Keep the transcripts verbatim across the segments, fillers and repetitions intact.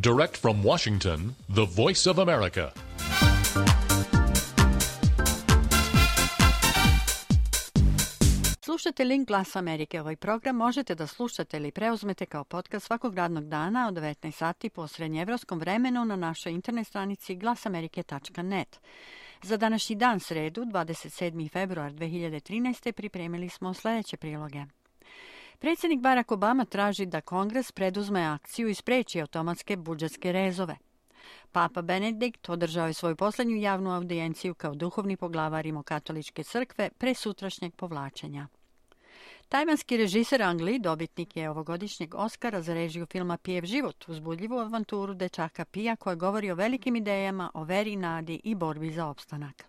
Direct from Washington, the Voice of America. Slušate Link Glas Amerike. Ovaj program možete da slušate ili preuzmete kao podcast svakog radnog dana od devetnaest sati po srednjeevropskom vremenu na našoj internet stranici glasamerike tačka net. Za današnji dan, sredu, dvadeset sedmi februar dve hiljade trinaeste. pripremili smo sljedeće priloge. Predsjednik Barack Obama traži da Kongres preduzme akciju i spreči automatske budžetske rezove. Papa Benedikt održao je svoju posljednju javnu audijenciju kao duhovni poglavar Rimokatoličke crkve pre sutrašnjeg povlačenja. Tajvanski režiser Ang Lee dobitnik je ovogodišnjeg Oskara za režiju filma Pijev život, uzbudljivu avanturu dečaka Pija koja govori o velikim idejama, o veri, nadi i borbi za opstanak.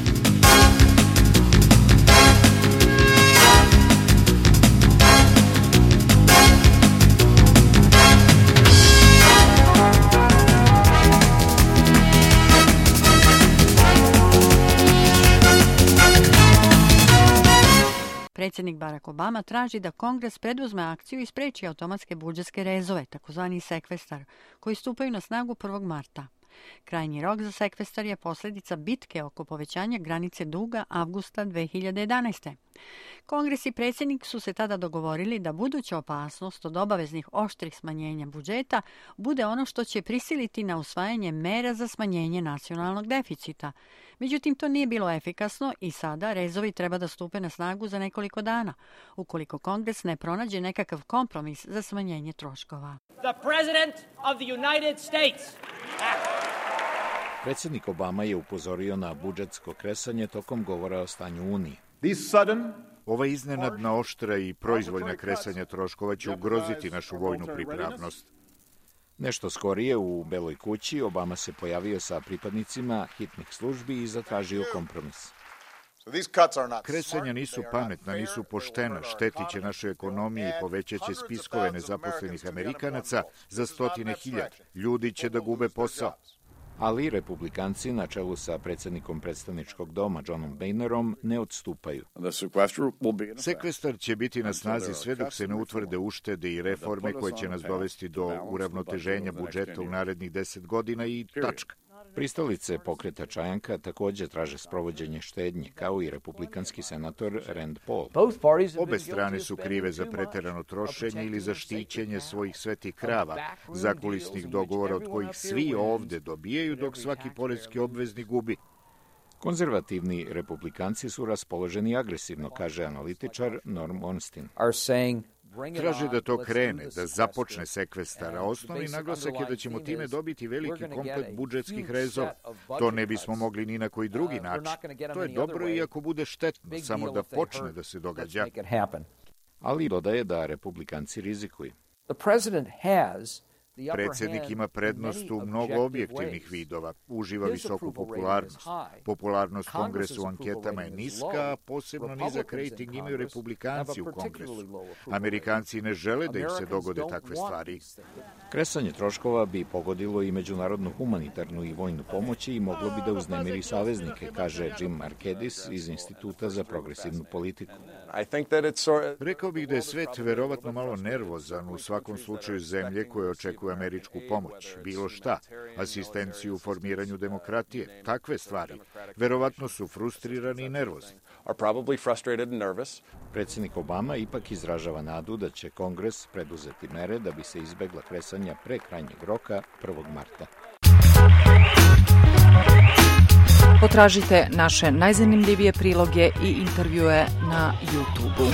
Predsjednik Barack Obama traži da Kongres preduzme akciju i spreči automatske budžetske rezove, takozvani sekvestar, koji stupaju na snagu prvog marta. Krajnji rok za sekvestar je posljedica bitke oko povećanja granice duga avgusta dve hiljade jedanaeste. Kongres i predsjednik su se tada dogovorili da buduća opasnost od obaveznih oštrih smanjenja budžeta bude ono što će prisiliti na usvajanje mera za smanjenje nacionalnog deficita. Međutim, to nije bilo efikasno i sada rezovi treba da stupe na snagu za nekoliko dana, ukoliko Kongres ne pronađe nekakav kompromis za smanjenje troškova. The President of the United States. Predsjednik Obama je upozorio na budžetsko kresanje tokom govora o stanju Uniji. Ova iznenadna oštra i proizvoljna kresanja troškova će ugroziti našu vojnu pripravnost. Nešto skorije u Beloj kući Obama se pojavio sa pripadnicima hitnih službi i zatražio kompromis. Kresanja nisu pametna, nisu poštena, štetit će našoj ekonomiji i povećat će spiskove nezaposlenih Amerikanaca za stotine hiljada. Ljudi će da gube posao. Ali republikanci na čelu sa predsjednikom predstavničkog doma Johnom Boehnerom ne odstupaju. Sekvestar će biti na snazi sve dok se ne utvrde uštede i reforme koje će nas dovesti do uravnoteženja budžeta u narednih deset godina i tačka. Pristalice pokreta Čajanka također traže sprovođenje štednje, kao i republikanski senator Rand Paul. Obe strane su krive za preterano trošenje ili za štićenje svojih svetih krava, zakulisnih dogovora od kojih svi ovde dobijaju dok svaki poreski obveznik gubi. Konzervativni republikanci su raspoloženi agresivno, kaže analitičar Norm Ornstein. Traže da to krene, da započne sekvestar, a osnovni naglasak je da ćemo time dobiti veliki komplet budžetskih rezova. To ne bismo mogli ni na koji drugi način. To je dobro i ako bude štetno, samo da počne da se događa. Ali dodaje da republikanci rizikuju. Predsjednik ima prednost u mnogo objektivnih vidova, uživa visoku popularnost. Popularnost Kongresa u anketama je niska, a posebno nizak rejting imaju republikanci u Kongresu. Amerikanci ne žele da im se dogode takve stvari. Kresanje troškova bi pogodilo i međunarodnu humanitarnu i vojnu pomoć i moglo bi da uznemiri saveznike, kaže Jim Markedis iz Instituta za progresivnu politiku. Rekao bih da je svet verovatno malo nervozan u svakom slučaju zemlje koje očekuju američku pomoć, bilo šta, asistenciju u formiranju demokratije, takve stvari. Verovatno su frustrirani i nervozni. Predsjednik Obama ipak izražava nadu da će Kongres preduzeti mere da bi se izbegla kresanja pre krajnjeg roka prvog marta. Potražite naše najzanimljivije priloge i intervjue na YouTube-u.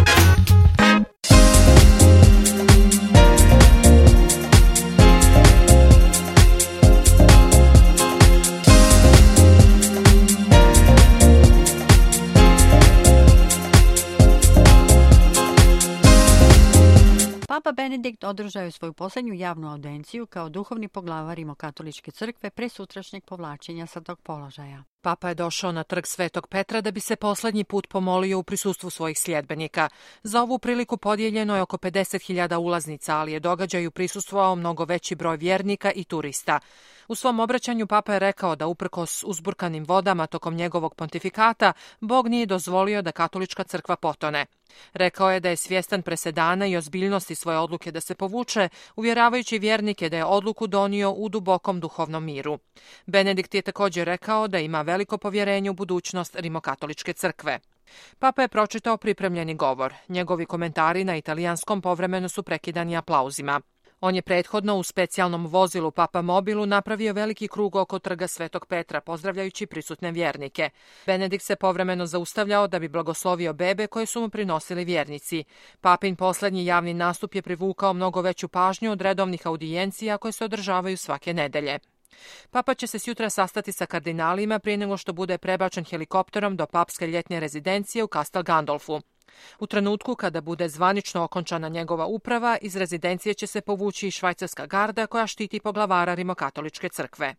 Papa Benedikt održao je svoju posljednju javnu audenciju kao duhovni poglavar Rimokatoličke crkve pre sutrašnjeg povlačenja sa tog položaja. Papa je došao na trg Svetog Petra da bi se poslednji put pomolio u prisustvu svojih sljedbenika. Za ovu priliku podijeljeno je oko pedeset hiljada ulaznica, ali je događaju prisustvovao mnogo veći broj vjernika i turista. U svom obraćanju Papa je rekao da uprkos uzburkanim vodama tokom njegovog pontifikata, Bog nije dozvolio da katolička crkva potone. Rekao je da je svjestan presedana i ozbiljnosti svoje odluke da se povuče, uvjeravajući vjernike da je odluku donio u dubokom duhovnom miru. Benedikt je također rekao da ima veliko povjerenje u budućnost rimokatoličke crkve. Papa je pročitao pripremljeni govor. Njegovi komentari na italijanskom povremeno su prekidani aplauzima. On je prethodno u specijalnom vozilu Papa Mobilu napravio veliki krug oko trga Svetog Petra, pozdravljajući prisutne vjernike. Benedikt se povremeno zaustavljao da bi blagoslovio bebe koje su mu prinosili vjernici. Papin poslednji javni nastup je privukao mnogo veću pažnju od redovnih audijencija koje se održavaju svake nedelje. Papa će se sjutra sastati sa kardinalima prije nego što bude prebačen helikopterom do papske ljetne rezidencije u Castel Gandolfu. U trenutku kada bude zvanično okončana njegova uprava, iz rezidencije će se povući i švajcarska garda koja štiti poglavara rimokatoličke crkve.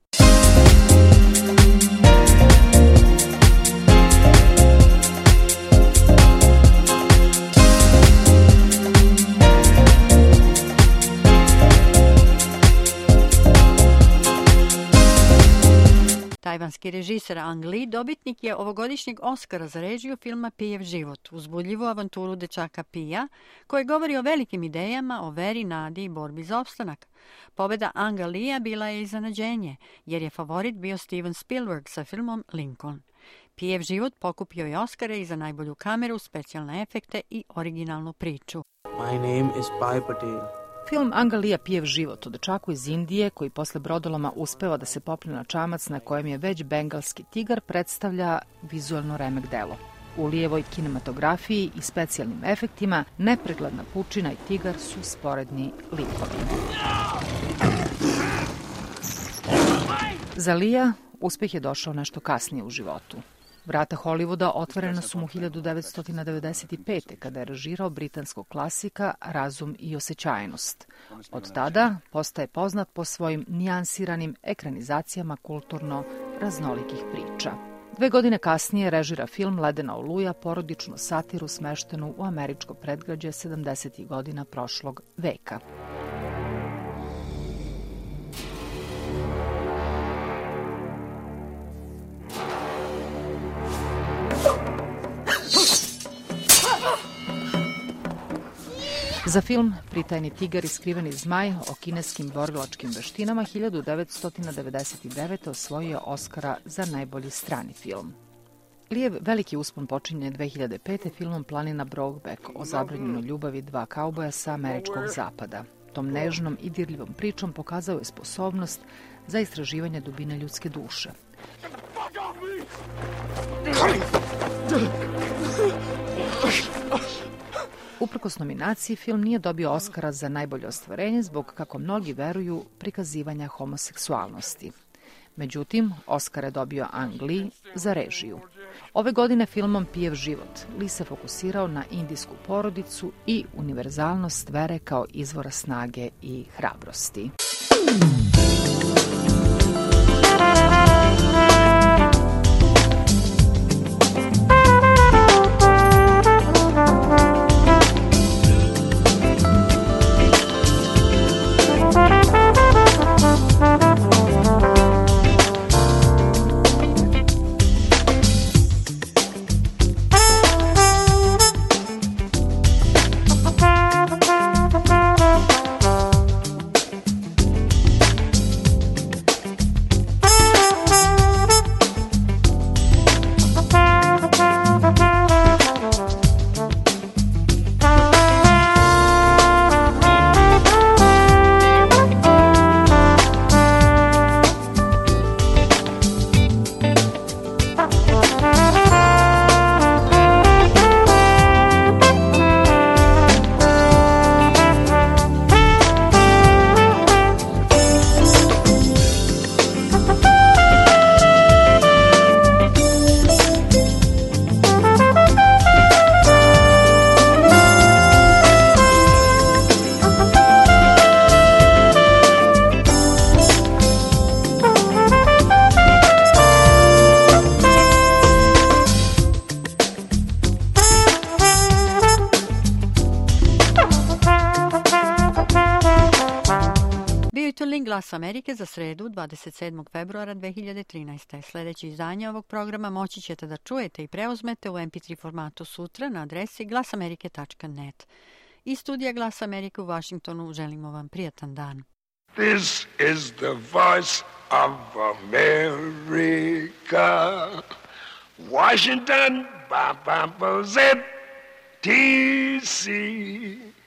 Tajvanski režiser Ang Lee dobitnik je ovogodišnjeg Oskara za režiju filma Pijev život, uzbudljivu avanturu dečaka Pija, koji govori o velikim idejama, o veri, nadi i borbi za opstanak. Pobjeda Anga Lee bila je iznenađenje, jer je favorit bio Steven Spielberg sa filmom Lincoln. Pijev život pokupio je Oskare i za najbolju kameru, specijalne efekte i originalnu priču. My name is Pai Patel. Film Anga Lee Pijev život o dečaku iz Indije, koji posle brodoloma uspeva da se popne na čamac na kojem je već bengalski tigar, predstavlja vizualno remek delo. U Lijevoj kinematografiji i specijalnim efektima nepregledna pučina i tigar su sporedni likovi. Za Leea uspeh je došao nešto kasnije u životu. Vrata Hollywooda otvorena su mu hiljadu devetsto devedeset pete. kada je režirao britanskog klasika Razum i osjećajnost. Od tada postaje poznat po svojim nijansiranim ekranizacijama kulturno raznolikih priča. Dve godine kasnije režira film Ledena oluja, porodičnu satiru smeštenu u američko predgrađe sedamdesetih godina prošlog veka. Za film Pritajni tigar i skriveni zmaj o kineskim borilačkim veštinama hiljadu devetsto devedeset devete. osvojio je Oskara za najbolji strani film. Lijev veliki uspon počinje dve hiljade pete. filmom Planina Brokeback o zabranjenoj ljubavi dva kauboja sa američkog zapada. Tom nežnom i dirljivom pričom pokazao je sposobnost za istraživanje dubine ljudske duše. Uprkos nominaciji, film nije dobio Oskara za najbolje ostvarenje zbog, kako mnogi veruju, prikazivanja homoseksualnosti. Međutim, Oskar je dobio Ang Lee za režiju. Ove godine filmom Pijev život Lee se fokusirao na indijsku porodicu i univerzalnost vere kao izvora snage i hrabrosti. To je link Glasa Amerike za sredu dvadeset sedmog februara dve hiljade trinaeste. Sljedeće izdanje ovog programa moći ćete da čujete i preuzmete u em pe tri formatu sutra na adresi glasamerike tačka net. Iz studija Glasa Amerike u Vašingtonu želimo vam prijatan dan. This is the voice of America. Washington, ba ba ba Z T C.